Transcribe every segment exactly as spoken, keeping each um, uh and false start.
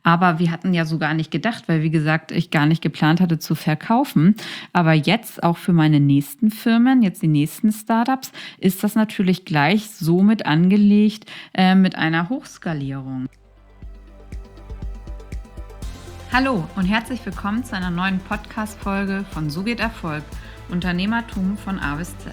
Aber wir hatten ja so gar nicht gedacht, weil wie gesagt, ich gar nicht geplant hatte zu verkaufen. Aber jetzt auch für meine nächsten Firmen, jetzt die nächsten Startups, ist das natürlich gleich so mit angelegt äh, mit einer Hochskalierung. Hallo und herzlich willkommen zu einer neuen Podcast-Folge von So geht Erfolg, Unternehmertum von A bis Z.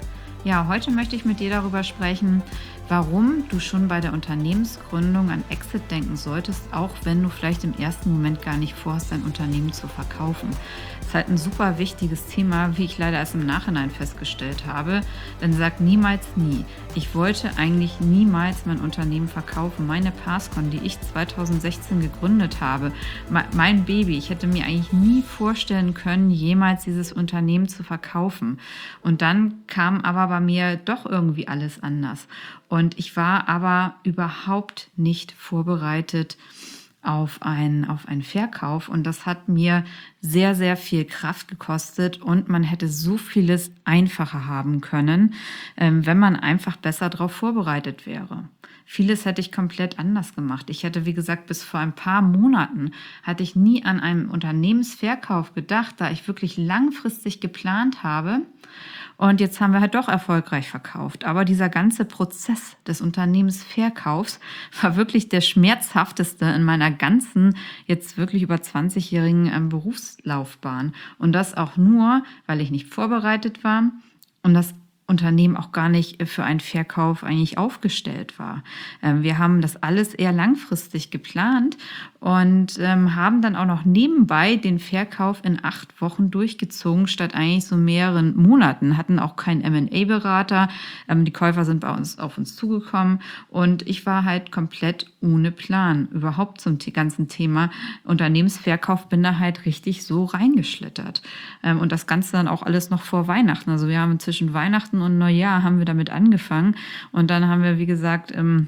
Ja, heute möchte ich mit dir darüber sprechen, warum du schon bei der Unternehmensgründung an Exit denken solltest, auch wenn du vielleicht im ersten Moment gar nicht vorhast, dein Unternehmen zu verkaufen. Das ist halt ein super wichtiges Thema, wie ich leider erst im Nachhinein festgestellt habe. Denn sag niemals nie. Ich wollte eigentlich niemals mein Unternehmen verkaufen. Meine Passcon, die ich zweitausendsechzehn gegründet habe, mein Baby, ich hätte mir eigentlich nie vorstellen können, jemals dieses Unternehmen zu verkaufen. Und dann kam aber bei mir doch irgendwie alles anders. Und ich war aber überhaupt nicht vorbereitet auf einen, auf einen Verkauf. Und das hat mir sehr, sehr viel Kraft gekostet. Und man hätte so vieles einfacher haben können, wenn man einfach besser darauf vorbereitet wäre. Vieles hätte ich komplett anders gemacht. Ich hätte, wie gesagt, bis vor ein paar Monaten hatte ich nie an einen Unternehmensverkauf gedacht, da ich wirklich langfristig geplant habe. Und jetzt haben wir halt doch erfolgreich verkauft. Aber dieser ganze Prozess des Unternehmensverkaufs war wirklich der schmerzhafteste in meiner ganzen, jetzt wirklich über zwanzigjährigen Berufslaufbahn. Und das auch nur, weil ich nicht vorbereitet war und das Unternehmen auch gar nicht für einen Verkauf eigentlich aufgestellt war. Wir haben das alles eher langfristig geplant und ähm, haben dann auch noch nebenbei den Verkauf in acht Wochen durchgezogen, statt eigentlich so mehreren Monaten. Hatten auch keinen M und A-Berater. Ähm, die Käufer sind bei uns auf uns zugekommen und ich war halt komplett ohne Plan. Überhaupt zum ganzen Thema Unternehmensverkauf bin da halt richtig so reingeschlittert. Ähm, und das Ganze dann auch alles noch vor Weihnachten. Also wir haben zwischen Weihnachten und Neujahr haben wir damit angefangen und dann haben wir, wie gesagt, im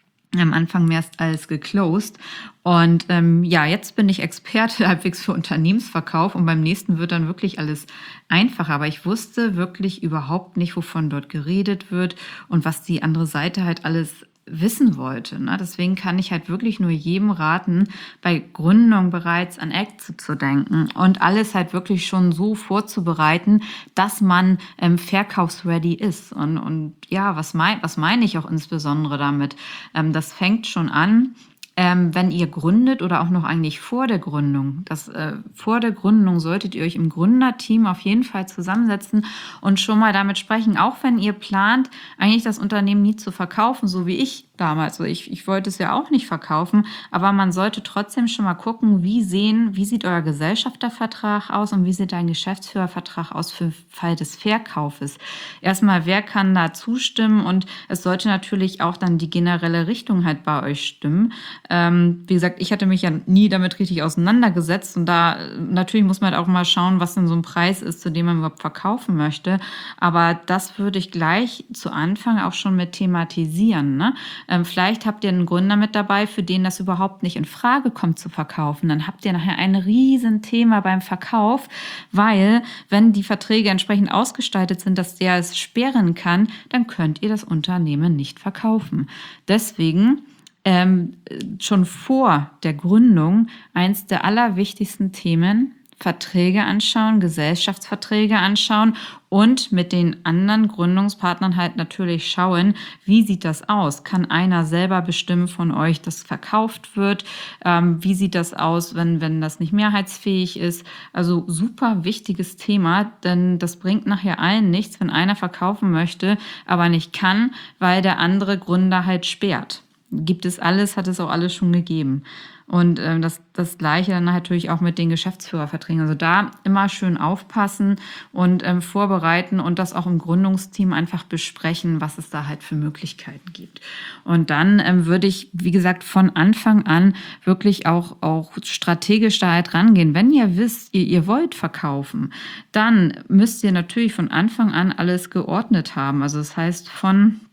am Anfang mehr als geclosed. Und ähm, ja, jetzt bin ich Experte halbwegs für Unternehmensverkauf und beim nächsten wird dann wirklich alles einfacher. Aber ich wusste wirklich überhaupt nicht, wovon dort geredet wird und was die andere Seite halt alles wissen wollte. Ne? Deswegen kann ich halt wirklich nur jedem raten, bei Gründung bereits an Exit zu denken und alles halt wirklich schon so vorzubereiten, dass man ähm, verkaufsready ist. Und, und ja, was, mein, was meine ich auch insbesondere damit? Ähm, das fängt schon an, Ähm, wenn ihr gründet oder auch noch eigentlich vor der Gründung. Das, äh, vor der Gründung solltet ihr euch im Gründerteam auf jeden Fall zusammensetzen und schon mal damit sprechen, auch wenn ihr plant, eigentlich das Unternehmen nie zu verkaufen, so wie ich damals. Also ich, ich wollte es ja auch nicht verkaufen, aber man sollte trotzdem schon mal gucken, wie sehen, wie sieht euer Gesellschaftervertrag aus und wie sieht dein Geschäftsführervertrag aus für den Fall des Verkaufes. Erstmal, wer kann da zustimmen und es sollte natürlich auch dann die generelle Richtung halt bei euch stimmen. Ähm, wie gesagt, ich hatte mich ja nie damit richtig auseinandergesetzt und da natürlich muss man halt auch mal schauen, was denn so ein Preis ist, zu dem man überhaupt verkaufen möchte. Aber das würde ich gleich zu Anfang auch schon mit thematisieren, ne? Ähm, vielleicht habt ihr einen Gründer mit dabei, für den das überhaupt nicht in Frage kommt zu verkaufen. Dann habt ihr nachher ein Riesenthema beim Verkauf, weil wenn die Verträge entsprechend ausgestaltet sind, dass der es sperren kann, dann könnt ihr das Unternehmen nicht verkaufen. Deswegen ähm, schon vor der Gründung eins der allerwichtigsten Themen, Verträge anschauen, Gesellschaftsverträge anschauen und mit den anderen Gründungspartnern halt natürlich schauen, wie sieht das aus? Kann einer selber bestimmen von euch, dass verkauft wird? Ähm, wie sieht das aus, wenn, wenn das nicht mehrheitsfähig ist? Also super wichtiges Thema, denn das bringt nachher allen nichts, wenn einer verkaufen möchte, aber nicht kann, weil der andere Gründer halt sperrt. Gibt es alles, hat es auch alles schon gegeben. Und ähm, das, das Gleiche dann natürlich auch mit den Geschäftsführerverträgen. Also da immer schön aufpassen und ähm, vorbereiten und das auch im Gründungsteam einfach besprechen, was es da halt für Möglichkeiten gibt. Und dann ähm, würde ich, wie gesagt, von Anfang an wirklich auch, auch strategisch da halt rangehen. Wenn ihr wisst, ihr, ihr wollt verkaufen, dann müsst ihr natürlich von Anfang an alles geordnet haben. Also das heißt von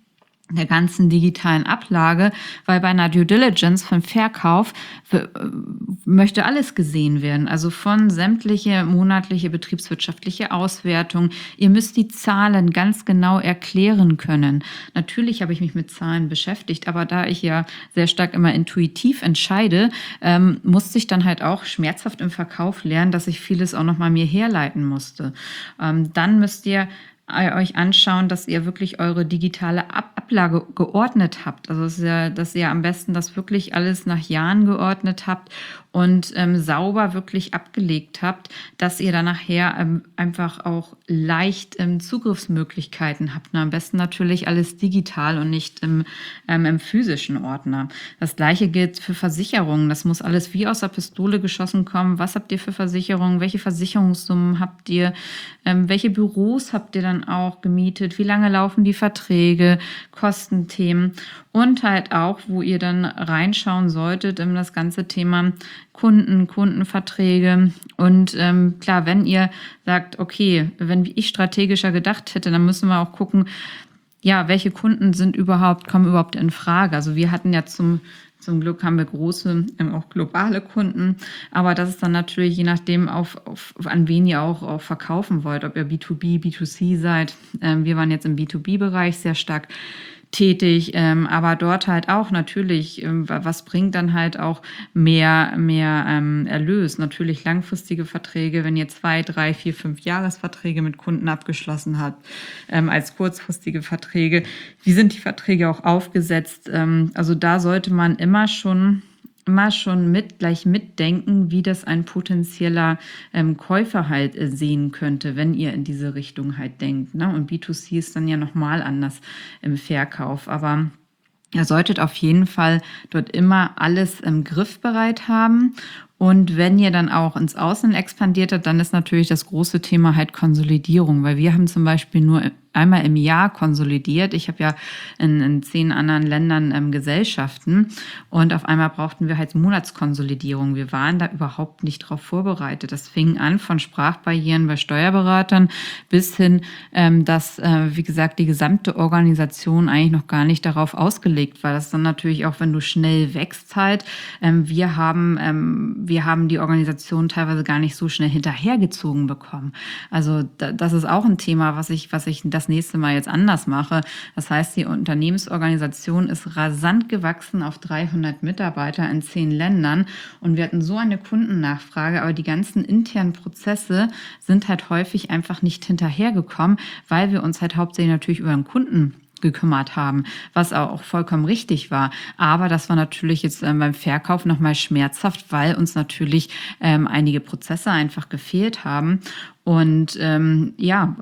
der ganzen digitalen Ablage, weil bei einer Due Diligence vom Verkauf w- möchte alles gesehen werden, also von sämtliche monatliche betriebswirtschaftliche Auswertung. Ihr müsst die Zahlen ganz genau erklären können. Natürlich habe ich mich mit Zahlen beschäftigt, aber da ich ja sehr stark immer intuitiv entscheide, ähm, musste ich dann halt auch schmerzhaft im Verkauf lernen, dass ich vieles auch nochmal mir herleiten musste. Ähm, dann müsst ihr euch anschauen, dass ihr wirklich eure digitale Ab Ablage geordnet habt. Also dass ihr, dass ihr am besten das wirklich alles nach Jahren geordnet habt und ähm, sauber wirklich abgelegt habt, dass ihr dann nachher ähm, einfach auch leicht ähm, Zugriffsmöglichkeiten habt. Und am besten natürlich alles digital und nicht im, ähm, im physischen Ordner. Das gleiche gilt für Versicherungen. Das muss alles wie aus der Pistole geschossen kommen. Was habt ihr für Versicherungen? Welche Versicherungssummen habt ihr? Ähm, welche Büros habt ihr dann auch gemietet? Wie lange laufen die Verträge? Kostenthemen und halt auch, wo ihr dann reinschauen solltet in das ganze Thema Kunden, Kundenverträge. Und ähm, klar, wenn ihr sagt, okay, wenn ich strategischer gedacht hätte, dann müssen wir auch gucken, ja, welche Kunden sind überhaupt, kommen überhaupt in Frage. Also wir hatten ja zum Zum Glück haben wir große, ähm, auch globale Kunden. Aber das ist dann natürlich je nachdem, auf, auf, an wen ihr auch, auch verkaufen wollt, ob ihr B zwei B, B zwei C seid. Ähm, wir waren jetzt im B zwei B-Bereich sehr stark tätig, ähm, aber dort halt auch natürlich, ähm, was bringt dann halt auch mehr, mehr ähm, Erlös? Natürlich langfristige Verträge, wenn ihr zwei, drei, vier, fünf Jahresverträge mit Kunden abgeschlossen habt, ähm, als kurzfristige Verträge. Wie sind die Verträge auch aufgesetzt? Ähm, also da sollte man immer schon immer schon mit gleich mitdenken, wie das ein potenzieller ähm, Käufer halt äh, sehen könnte, wenn ihr in diese Richtung halt denkt. Ne? Und B zwei C ist dann ja nochmal anders im Verkauf. Aber ihr solltet auf jeden Fall dort immer alles im Griffbereit haben. Und wenn ihr dann auch ins Ausland expandiert habt, dann ist natürlich das große Thema halt Konsolidierung, weil wir haben zum Beispiel nur einmal im Jahr konsolidiert. Ich habe ja in, in zehn anderen Ländern ähm, Gesellschaften und auf einmal brauchten wir halt Monatskonsolidierung. Wir waren da überhaupt nicht drauf vorbereitet. Das fing an von Sprachbarrieren bei Steuerberatern bis hin, ähm, dass, äh, wie gesagt, die gesamte Organisation eigentlich noch gar nicht darauf ausgelegt war. Das ist dann natürlich auch, wenn du schnell wächst halt. Ähm, wir haben, ähm, wir haben die Organisation teilweise gar nicht so schnell hinterhergezogen bekommen. Also da, das ist auch ein Thema, was ich, was ich das nächste Mal jetzt anders mache. Das heißt, die Unternehmensorganisation ist rasant gewachsen auf dreihundert Mitarbeiter in zehn Ländern und wir hatten so eine Kundennachfrage, aber die ganzen internen Prozesse sind halt häufig einfach nicht hinterhergekommen, weil wir uns halt hauptsächlich natürlich über den Kunden gekümmert haben, was auch vollkommen richtig war. Aber das war natürlich jetzt ähm, beim Verkauf nochmal schmerzhaft, weil uns natürlich ähm, einige Prozesse einfach gefehlt haben. Und ähm, ja,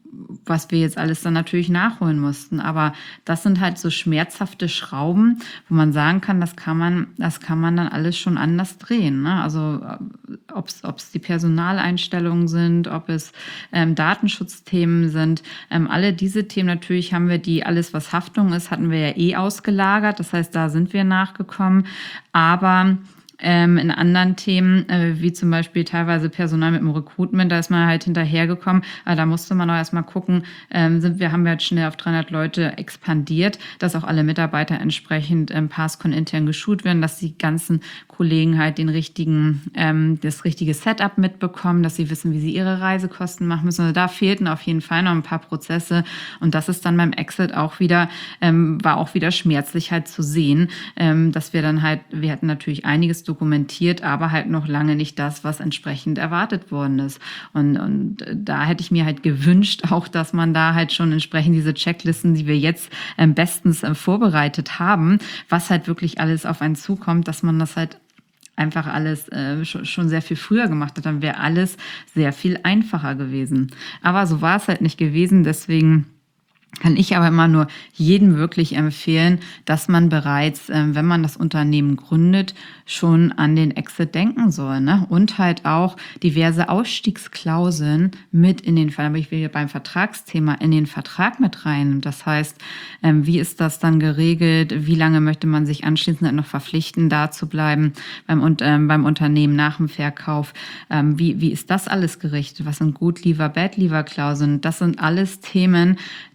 was wir jetzt alles dann natürlich nachholen mussten. Aber das sind halt so schmerzhafte Schrauben, wo man sagen kann, das kann man, das kann man dann alles schon anders drehen. Ne? Also ob es die Personaleinstellungen sind, ob es ähm, Datenschutzthemen sind, ähm, alle diese Themen natürlich haben wir die, alles was Haftung ist, hatten wir ja eh ausgelagert. Das heißt, da sind wir nachgekommen. Aber Ähm, in anderen Themen, äh, wie zum Beispiel teilweise Personal mit dem Recruitment, da ist man halt hinterhergekommen. Aber da musste man auch erstmal gucken, ähm, sind wir, haben wir jetzt schnell auf dreihundert Leute expandiert, dass auch alle Mitarbeiter entsprechend ähm, PassCon intern geschult werden, dass die ganzen Kollegen halt den richtigen, ähm, das richtige Setup mitbekommen, dass sie wissen, wie sie ihre Reisekosten machen müssen. Also da fehlten auf jeden Fall noch ein paar Prozesse. Und das ist dann beim Exit auch wieder, ähm, war auch wieder schmerzlich halt zu sehen, ähm, dass wir dann halt, wir hatten natürlich einiges dokumentiert, aber halt noch lange nicht das, was entsprechend erwartet worden ist. Und, und da hätte ich mir halt gewünscht, auch, dass man da halt schon entsprechend diese Checklisten, die wir jetzt ähm, bestens äh, vorbereitet haben, was halt wirklich alles auf einen zukommt, dass man das halt einfach alles äh, schon, schon sehr viel früher gemacht hat, dann wäre alles sehr viel einfacher gewesen. Aber so war es halt nicht gewesen, deswegen kann ich aber immer nur jedem wirklich empfehlen, dass man bereits, äh, wenn man das Unternehmen gründet, schon an den Exit denken soll, ne? Und halt auch diverse Ausstiegsklauseln mit in den, da bin ich wieder beim Vertragsthema, in den Vertrag mit rein. Das heißt, ähm, wie ist das dann geregelt? Wie lange möchte man sich anschließend noch verpflichten, da zu bleiben beim, und, ähm, beim Unternehmen nach dem Verkauf? Ähm, wie, wie ist das alles gerichtet? Was sind Good-Leaver, Bad-Leaver-Klauseln? Das sind alles Themen,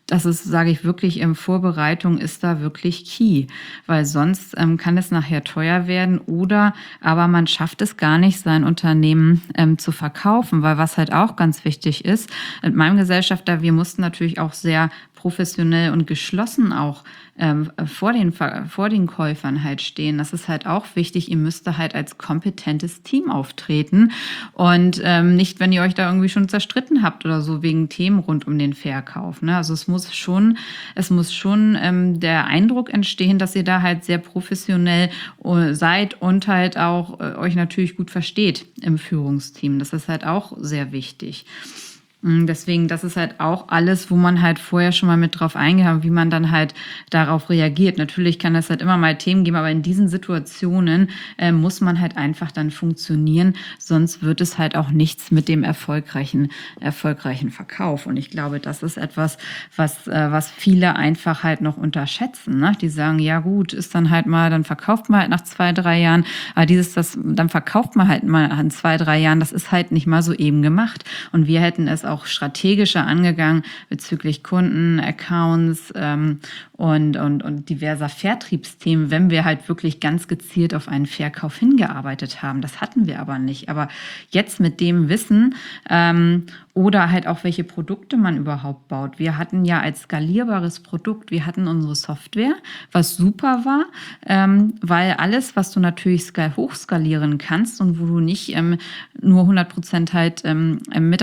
das ist, sage ich wirklich, ähm, Vorbereitung ist da wirklich key, weil sonst ähm, kann es nachher teuer werden oder aber man schafft es gar nicht, sein Unternehmen ähm, zu verkaufen, weil was halt auch ganz wichtig ist, mit meinem Gesellschafter, wir mussten natürlich auch sehr professionell und geschlossen auch ähm, vor den, vor den Käufern halt stehen. Das ist halt auch wichtig. Ihr müsst da halt als kompetentes Team auftreten und ähm, nicht, wenn ihr euch da irgendwie schon zerstritten habt oder so wegen Themen rund um den Verkauf. Ne? Also es muss schon, es muss schon ähm, der Eindruck entstehen, dass ihr da halt sehr professionell äh, seid und halt auch äh, euch natürlich gut versteht im Führungsteam. Das ist halt auch sehr wichtig. Deswegen, das ist halt auch alles, wo man halt vorher schon mal mit drauf eingeht, wie man dann halt darauf reagiert. Natürlich kann es halt immer mal Themen geben, aber in diesen Situationen äh, muss man halt einfach dann funktionieren, sonst wird es halt auch nichts mit dem erfolgreichen, erfolgreichen Verkauf. Und ich glaube, das ist etwas, was, äh, was viele einfach halt noch unterschätzen. Ne? Die sagen, ja gut, ist dann halt mal, dann verkauft man halt nach zwei, drei Jahren, aber dieses, das, dann verkauft man halt mal in zwei, drei Jahren, das ist halt nicht mal so eben gemacht. Und wir hätten es auch strategischer angegangen bezüglich Kunden, Accounts ähm, und, und, und diverser Vertriebsthemen, wenn wir halt wirklich ganz gezielt auf einen Verkauf hingearbeitet haben. Das hatten wir aber nicht. Aber jetzt mit dem Wissen ähm, oder halt auch, welche Produkte man überhaupt baut. Wir hatten ja als skalierbares Produkt, wir hatten unsere Software, was super war, ähm, weil alles, was du natürlich skal- hochskalieren kannst und wo du nicht ähm, nur hundert Prozent halt ähm,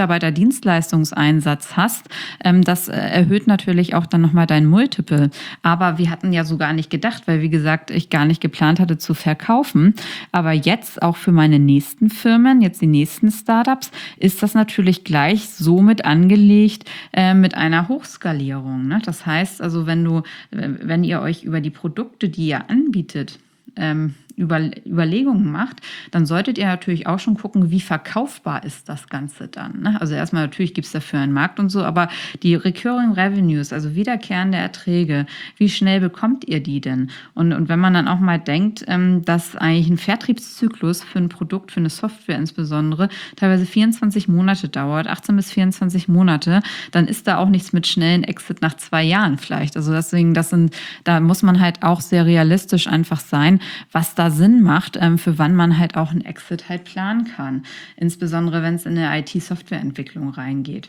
Mitarbeiterdienstleistungseinsatz hast, ähm, das äh, erhöht natürlich auch dann nochmal dein Multiple. Aber wir hatten ja so gar nicht gedacht, weil wie gesagt, ich gar nicht geplant hatte zu verkaufen. Aber jetzt auch für meine nächsten Firmen, jetzt die nächsten Startups, ist das natürlich gleich somit angelegt äh, mit einer Hochskalierung. Ne? Das heißt also, wenn du, wenn ihr euch über die Produkte, die ihr anbietet, ähm, über, Überlegungen macht, dann solltet ihr natürlich auch schon gucken, wie verkaufbar ist das Ganze dann. Ne? Also erstmal natürlich gibt es dafür einen Markt und so, aber die Recurring Revenues, also wiederkehrende Erträge, wie schnell bekommt ihr die denn? Und, und wenn man dann auch mal denkt, ähm, dass eigentlich ein Vertriebszyklus für ein Produkt, für eine Software insbesondere, teilweise vierundzwanzig Monate dauert, achtzehn bis vierundzwanzig Monate, dann ist da auch nichts mit schnellen Exit nach zwei Jahren vielleicht. Also deswegen, das sind, da muss man halt auch sehr realistisch einfach sein, was da Sinn macht, ähm, für wann man halt auch einen Exit halt planen kann. Insbesondere, wenn es in eine I T-Softwareentwicklung reingeht.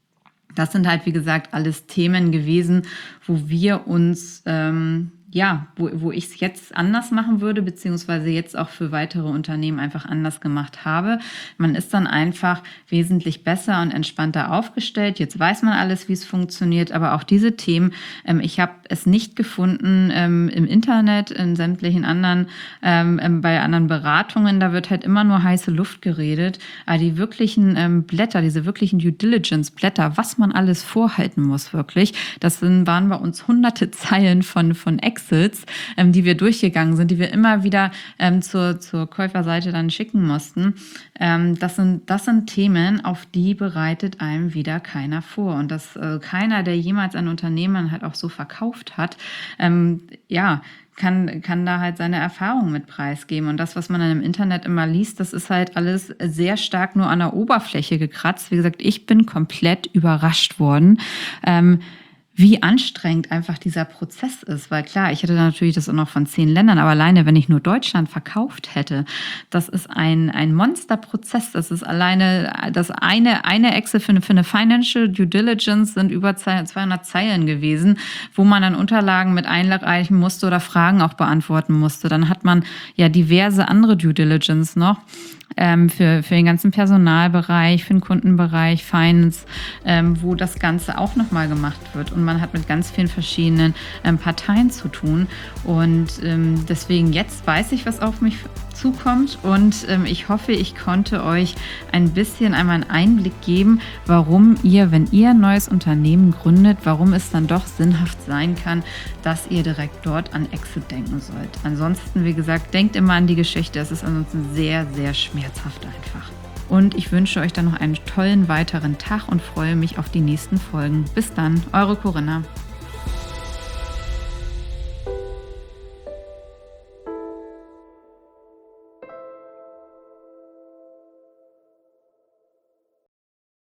Das sind halt, wie gesagt, alles Themen gewesen, wo wir uns, ähm, ja, wo, wo ich es jetzt anders machen würde, beziehungsweise jetzt auch für weitere Unternehmen einfach anders gemacht habe. Man ist dann einfach wesentlich besser und entspannter aufgestellt. Jetzt weiß man alles, wie es funktioniert, aber auch diese Themen, ähm, ich habe es nicht gefunden ähm, im Internet, in sämtlichen anderen, ähm, bei anderen Beratungen, da wird halt immer nur heiße Luft geredet. Aber die wirklichen ähm, Blätter, diese wirklichen Due Diligence Blätter, was man alles vorhalten muss wirklich, das sind, waren bei uns hunderte Zeilen von, von Exits, ähm, die wir durchgegangen sind, die wir immer wieder ähm, zur, zur Käuferseite dann schicken mussten. Ähm, das sind, das sind Themen, auf die bereitet einem wieder keiner vor. Und dass äh, keiner, der jemals ein Unternehmen halt auch so verkauft hat, ähm, ja, kann, kann da halt seine Erfahrungen mit preisgeben. Und das, was man dann im Internet immer liest, das ist halt alles sehr stark nur an der Oberfläche gekratzt. Wie gesagt, ich bin komplett überrascht worden, ähm, wie anstrengend einfach dieser Prozess ist. Weil klar, ich hätte natürlich das auch noch von zehn Ländern, aber alleine, wenn ich nur Deutschland verkauft hätte, das ist ein, ein Monsterprozess. Das ist alleine, das eine, eine Excel für eine, für eine Financial Due Diligence sind über zweihundert Zeilen gewesen, wo man dann Unterlagen mit einreichen musste oder Fragen auch beantworten musste. Dann hat man ja diverse andere Due Diligence noch. Ähm, für, für den ganzen Personalbereich, für den Kundenbereich, Finance, ähm, wo das Ganze auch nochmal gemacht wird. Und man hat mit ganz vielen verschiedenen ähm, Parteien zu tun. Und ähm, deswegen jetzt weiß ich, was auf mich zukommt. Und ähm, ich hoffe, ich konnte euch ein bisschen einmal einen Einblick geben, warum ihr, wenn ihr ein neues Unternehmen gründet, warum es dann doch sinnhaft sein kann, dass ihr direkt dort an Exit denken sollt. Ansonsten, wie gesagt, denkt immer an die Geschichte. Es ist ansonsten sehr, sehr schmerzhaft einfach. Und ich wünsche euch dann noch einen tollen weiteren Tag und freue mich auf die nächsten Folgen. Bis dann, eure Corinna.